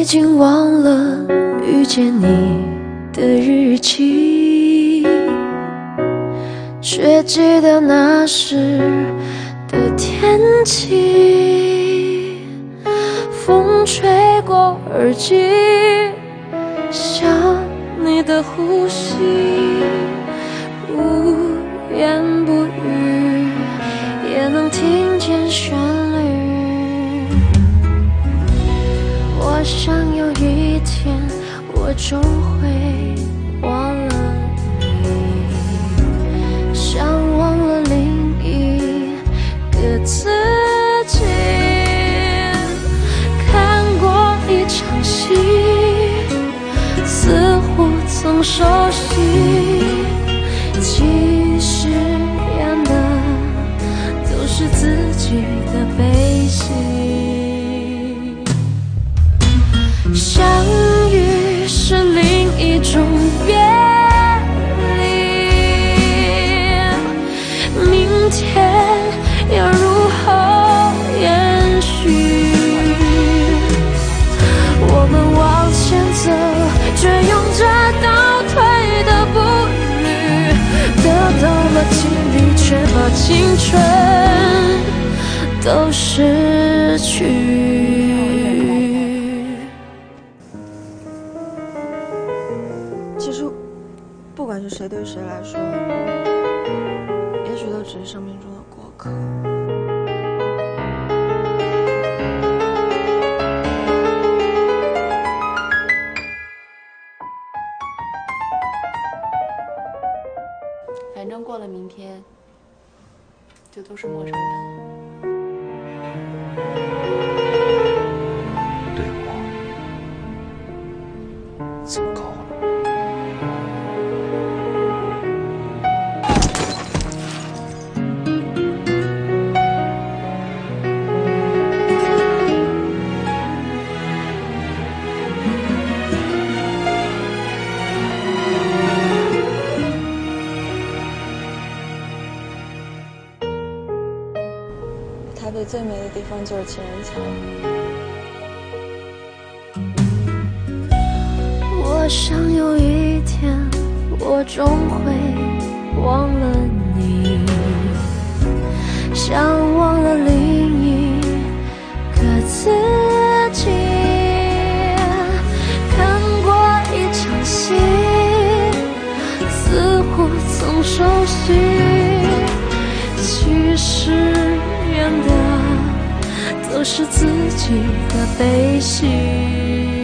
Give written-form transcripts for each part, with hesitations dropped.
已经忘了遇见你的日期，却记得那时的天气，风吹过耳机，像你的呼吸，无言不语，也能听见旋律。我想有一天，我终会忘了你，像忘了另一个自己。看过一场戏，似乎曾熟悉，其实演的都是自己的悲喜。相遇是另一种别离，明天要如何延续？我们往前走，却用着倒退的步履，得到了经历，却把青春都失去。 其实，不管是谁对谁来说，也许都只是生命中的过客。 反正过了明天，就都是陌生人了。 对我怎么搞了？ 台北最美的地方就是情人桥。 我想有一天，我终会忘了你，像忘了另一个自己。看过一场戏，似乎曾熟悉，其实演的都是自己的悲喜。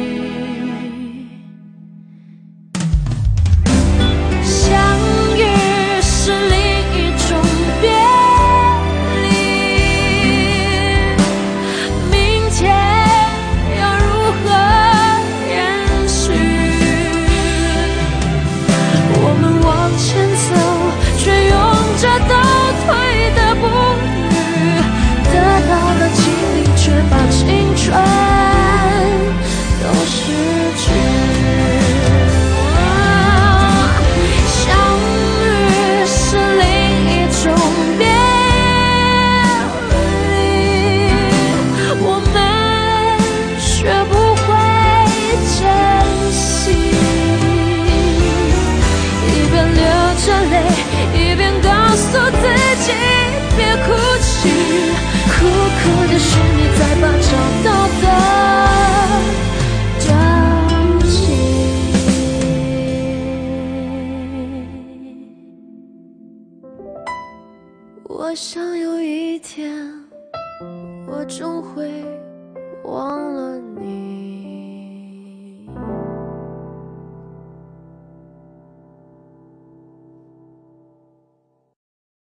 我想有一天，我终会忘了你。